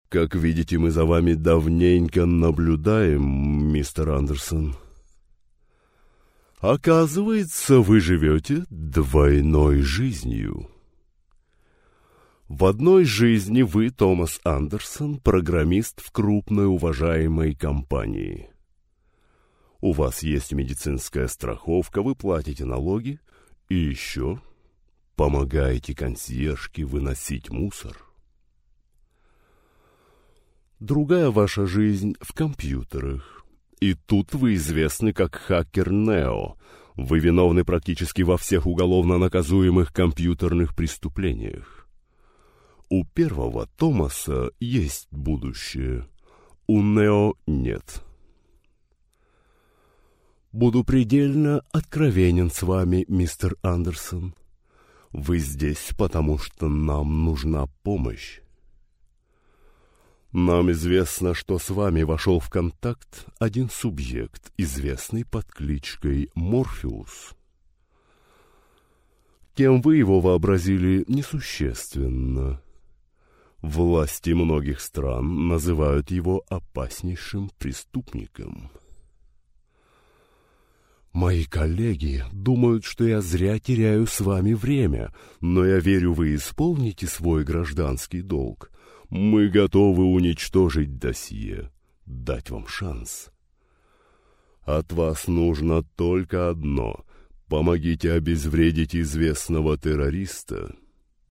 Как видите, мы за вами давненько наблюдаем, мистер Андерсон. Оказывается, вы живете двойной жизнью. В одной жизни вы, Томас Андерсон, программист в крупной уважаемой компании. У вас есть медицинская страховка, вы платите налоги и еще помогаете консьержке выносить мусор. Другая ваша жизнь в компьютерах. И тут вы известны как хакер Нео. Вы виновны практически во всех уголовно наказуемых компьютерных преступлениях. У первого Томаса есть будущее, у Нео нет. Буду предельно откровенен с вами, мистер Андерсон. Вы здесь, потому что нам нужна помощь. Нам известно, что с вами вошел в контакт один субъект, известный под кличкой Морфеус. Кем вы его вообразили, несущественно. Власти многих стран называют его опаснейшим преступником. Мои коллеги думают, что я зря теряю с вами время, но я верю, вы исполните свой гражданский долг. Мы готовы уничтожить досье, дать вам шанс. От вас нужно только одно — помогите обезвредить известного террориста